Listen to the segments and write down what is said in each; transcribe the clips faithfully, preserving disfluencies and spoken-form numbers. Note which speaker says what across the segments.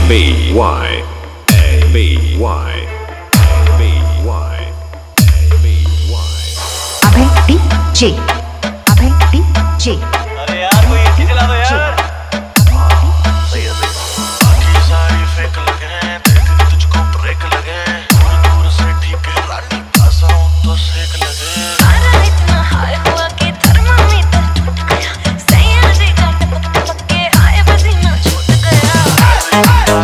Speaker 1: B Y A B Y B Y B Y
Speaker 2: Abhay DJ Abhay DJ
Speaker 3: अरे यार कोई AC चला दो यार।
Speaker 4: सही है सही है। बाकी सारी फेक लगे हैं, देख के तुझको ब्रेक लगे। दूर दूर से ठीक है रानी, पास आऊं तो सेक लगे।
Speaker 5: सारा इतना हाय हुआ कि थर्मामीटर टूट गया। सैयादी का टपक टपक के हाय पसीना छूट गया।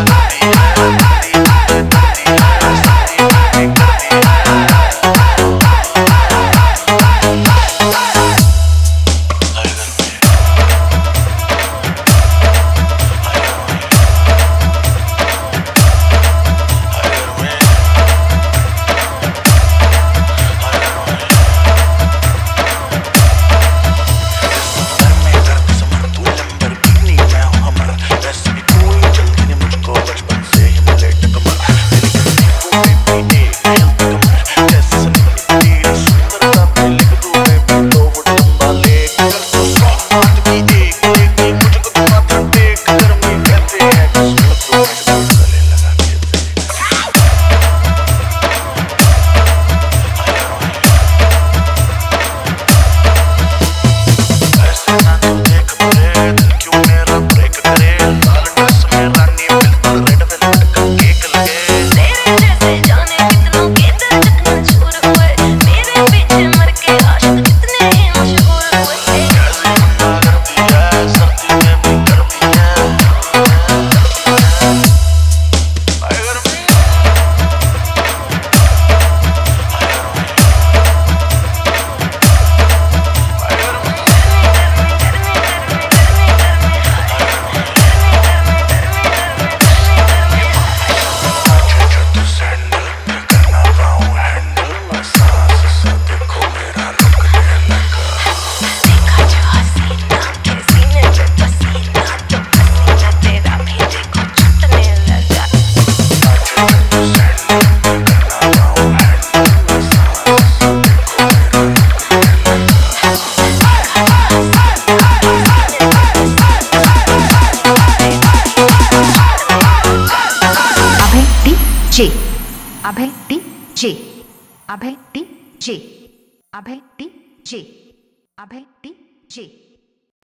Speaker 2: J Abhay DJ Abhay DJ Abhay DJ Abhay DJ